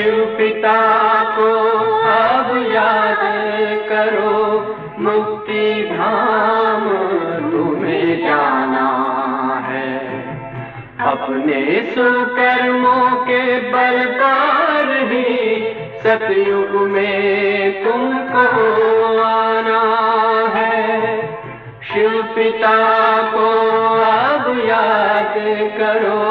शिव पिता को अब याद करो, मुक्ति धाम तुम्हें जाना है। अपने सुकर्मों के बल पर ही सतयुग में तुमको आना है। शिव पिता को अब याद करो।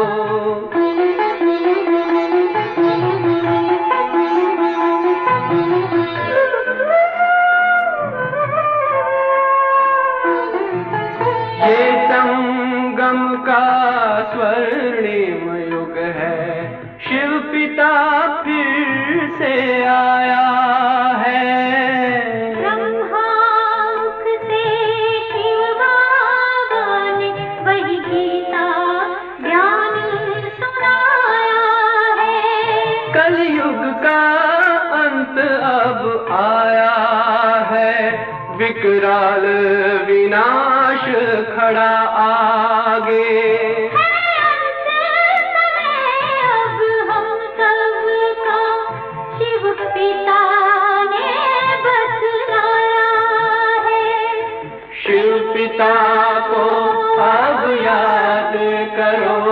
ये संगम का स्वर्णिम युग है, शिव पिता फिर से आया है। ब्रह्मामुख से शिव बाबा ने वही गीता ज्ञान सुनाया है। कलयुग का अंत अब आया है, विकराल विनाश खड़ा आगे। शिव पिता को अब याद करो।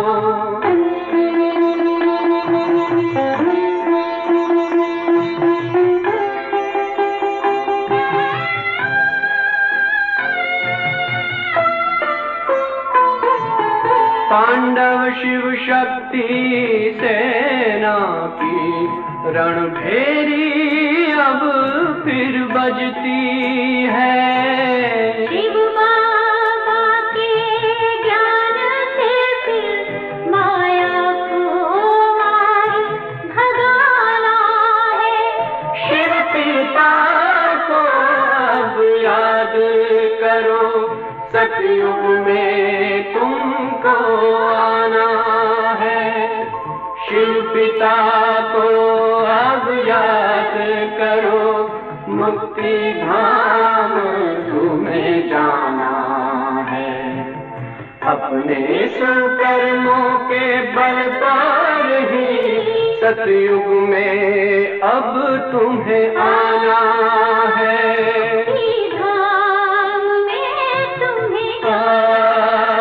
पांडव शिव शक्ति सेना की रणभेरी अब फिर बजती है। शिव बाबा के ज्ञान से फिर माया को मार भगाना है। शिव पिता को अब याद करो, सतयुग में तुमको आना है। शिव पिता को अब याद करो, मुक्ति धाम तुम्हें जाना है। अपने सुकर्मों के बल पर ही सतयुग में अब तुम्हें आना है।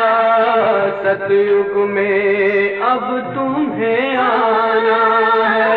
सतयुग में अब तुम्हें आना है।